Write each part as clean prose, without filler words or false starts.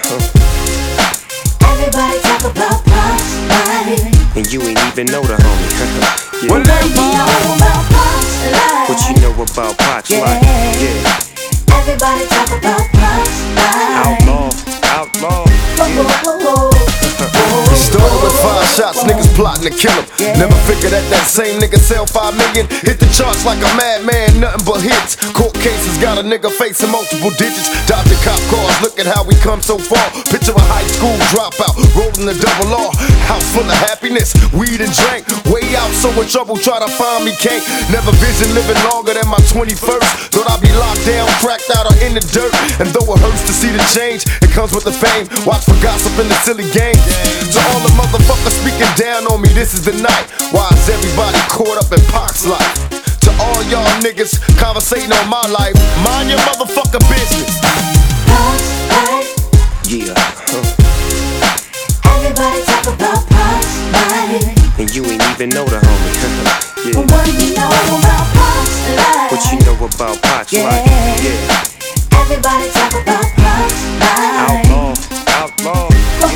Everybody talk about Pac's life, and you ain't even know the homie. Yeah. What do you know about Pac's life? What you know about Pac's life? Yeah. Everybody talk about Pac's life. Outlaw. Started with 5 shots, niggas plotting to kill him. Never figured that same nigga sell 5 million. Hit the charts like a madman, nothing but hits. Court cases got a nigga facing multiple digits. Dodging cop cars, look at how we come so far. Picture a high school dropout, rolling the double R. House full of happiness, weed and drink. Way out, so in trouble, try to find me, can't. Never vision living longer than my 21st. Thought I'd be locked down, cracked out, or in the dirt. And though it hurts to see the change, it comes with the fame. Watch for gossip in the silly game. To all the motherfuckers speaking down on me, this is the night. Why is everybody caught up in Pac's life? To all y'all niggas conversating on my life, mind your motherfucking business. Pac's life. Yeah. Everybody talk about Pac's life, And you ain't even know the homie. Yeah. What do you know about Pac's life? What you know about Pac's life? Yeah. Everybody talk about Pac's life. Outlaw.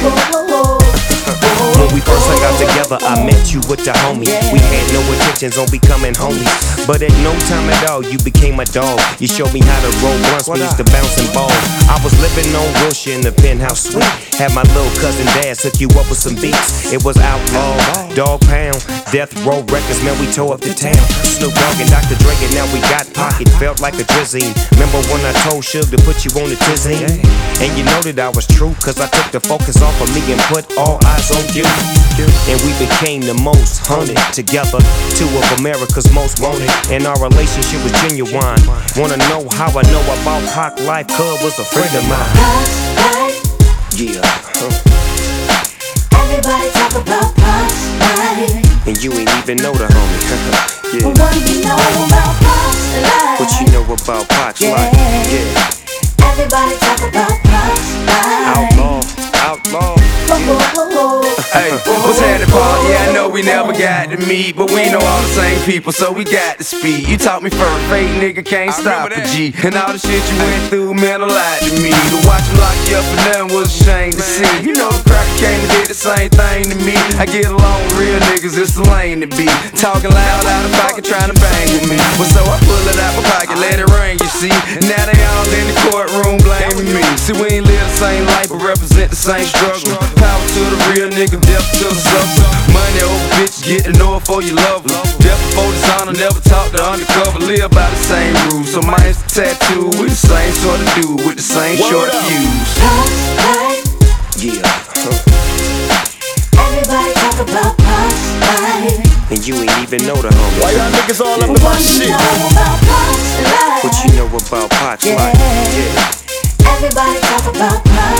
Oh. When we first hung out together, I met you with the homie. We had no intentions on becoming homies, but at no time at all you became my dog. You showed me how to roll blunts, we used to bounce and ball. I was living on Wilshire in the penthouse suite. Had my little cousin Daz hook you up with some beats. It was Outlaw, Dog Pound, Death Row Records, man, we tore up the town. Snoop Dogg and Dr. Dre, and now we got pocket. Felt like a drizzy. Remember when I told Suge to put you on the tizzy? And you know that I was true, cause I took the focus off of me and put all eyes on you. And we became the most hunted together, 2 of America's most wanted. And our relationship was genuine. Wanna know how I know about Pac life? Cub was a friend of mine. Pac's life. Yeah. Everybody talk about Pac's life, And you ain't even know the homie. Yeah. What do you know about Pac's life? What you know about Pac's life? Yeah. Everybody talk about Pac's life. Outlaw. Hey, what's happening, Paul? Yeah, I know we never got to meet, but we know all the same people, so we got to speak. You taught me first, fake nigga can't stop a G. And all the shit you went through meant a lot to me. To watch him lock you up and nothing was a shame to see. You know the cracker came and did the same thing to me. I get along with real niggas, it's the lane to be. Talking loud out of pocket, trying to bang with me. But so I pull it out my pocket, let it ring, you see. Now they all in the courtroom blaming me. See, we ain't live the same life, but represent the same struggle. Power to the real nigga, death to the sucker. Money over bitches, get to know it before you love her. Death before dishonor, never talk to undercover. Live by the same rules, so mine's the tattoo. We the same sort of dude with the same short fuse. Pac's life. Yeah. Everybody talk about Pac's life, And you ain't even know the homie. Why y'all niggas all up in my What do you shit? know about Pac's life? What you know about Pac's life? Yeah. Everybody talk about Pac's